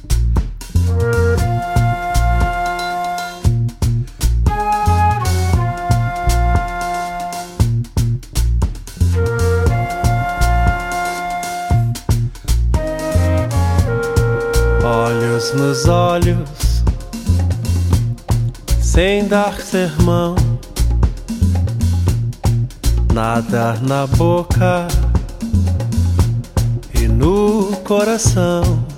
Olhos nos olhos, sem dar sermão, nadar na boca e no coração.